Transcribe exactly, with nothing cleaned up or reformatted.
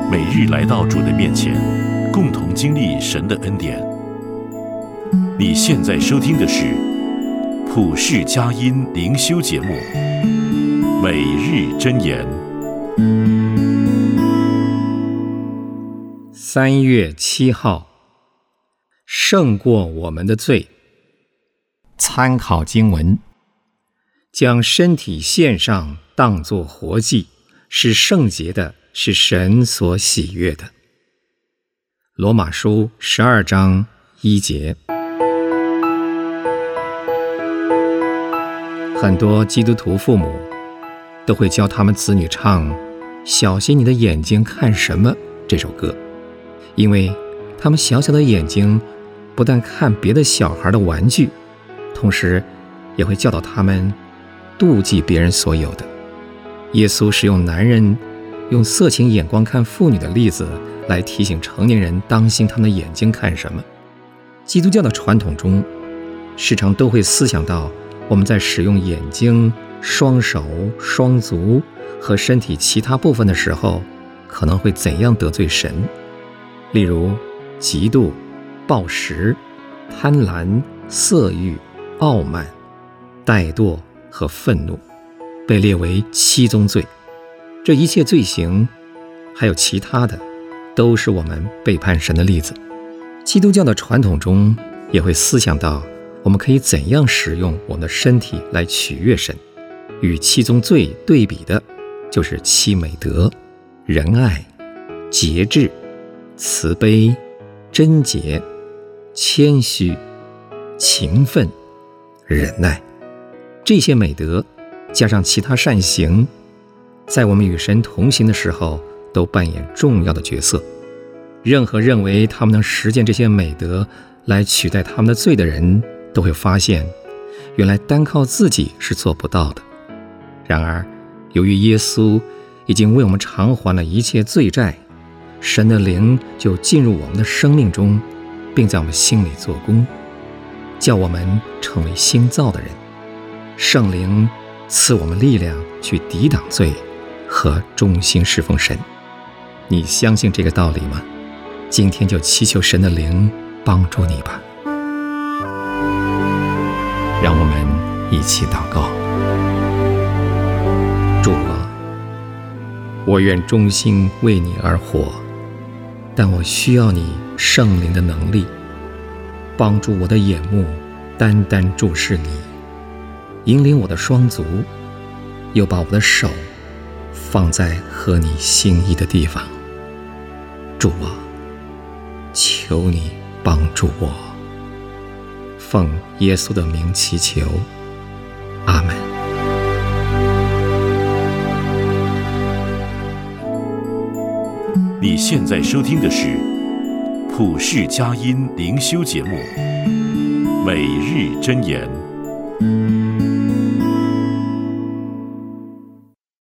每日来到主的面前，共同经历神的恩典。你现在收听的是普世佳音灵修节目《每日箴言》。 三月七号，胜过我们的罪。参考经文：将身体献上，当作活祭，是圣洁的，是神所喜悦的。罗马书十二章一节。很多基督徒父母都会教他们子女唱《小心你的眼睛看什么》这首歌，因为他们小小的眼睛不但看别的小孩的玩具，同时也会教导他们妒忌别人所有的。耶稣使用男人用色情眼光看妇女的例子来提醒成年人当心他们的眼睛看什么。基督教的传统中时常都会思想到我们在使用眼睛、双手、双足和身体其他部分的时候可能会怎样得罪神，例如嫉妒、暴食、贪婪、色欲、傲慢、怠惰和愤怒被列为七宗罪。这一切罪行还有其他的都是我们背叛神的例子。基督教的传统中也会思想到我们可以怎样使用我们的身体来取悦神。与七宗罪对比的就是七美德：仁爱、节制、慈悲、贞洁、谦虚、勤奋、忍耐。这些美德加上其他善行，在我们与神同行的时候都扮演重要的角色。任何认为他们能实践这些美德来取代他们的罪的人，都会发现原来单靠自己是做不到的。然而由于耶稣已经为我们偿还了一切罪债，神的灵就进入我们的生命中，并在我们心里做工，叫我们成为新造的人。圣灵赐我们力量去抵挡罪和忠心侍奉神。你相信这个道理吗？今天就祈求神的灵帮助你吧。让我们一起祷告。主啊，我愿忠心为你而活，但我需要你圣灵的能力，帮助我的眼目单单注视你，引领我的双足，又把我的手放在合你心意的地方。主啊，求你帮助我。奉耶稣的名祈求，阿们。 你现在收听的是普世佳音灵修节目《每日箴言》。